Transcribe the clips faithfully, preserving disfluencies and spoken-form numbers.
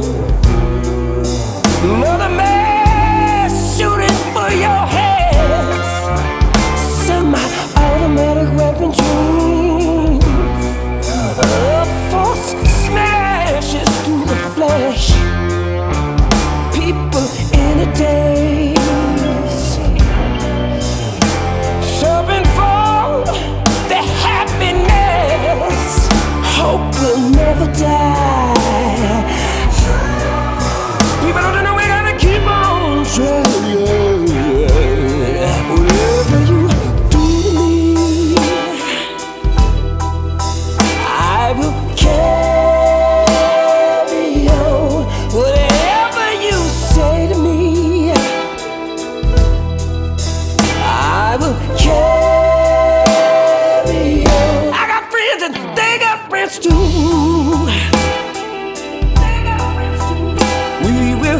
Another man shooting for your heads. Semi-automatic weaponry. A force smashes through the flesh. People in a daze, searching for their happiness. Hope will never die. People don't know we gotta keep on trying. Whatever you do to me, I will carry on. Whatever you say to me, I will carry on. I got friends and they got friends too. We will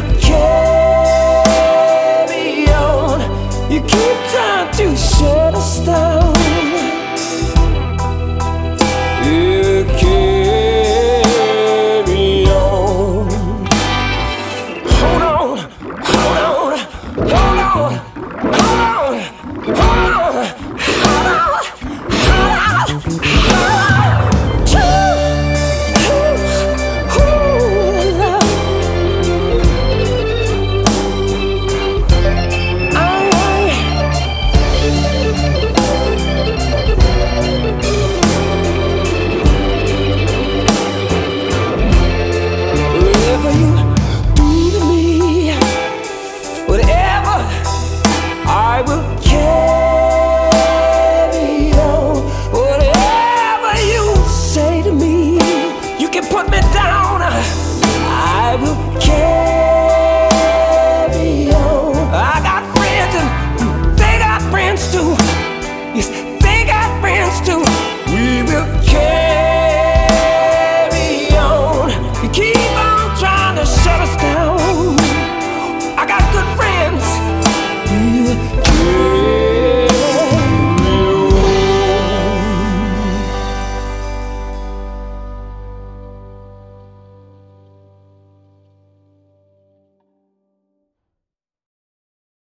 carry on. You keep trying to shut us down. You carry on. Hold on, hold on, hold on, hold on, hold on, hold on, hold on, hold on. I will carry on. Whatever you say to me, you can put me down. I will carry on.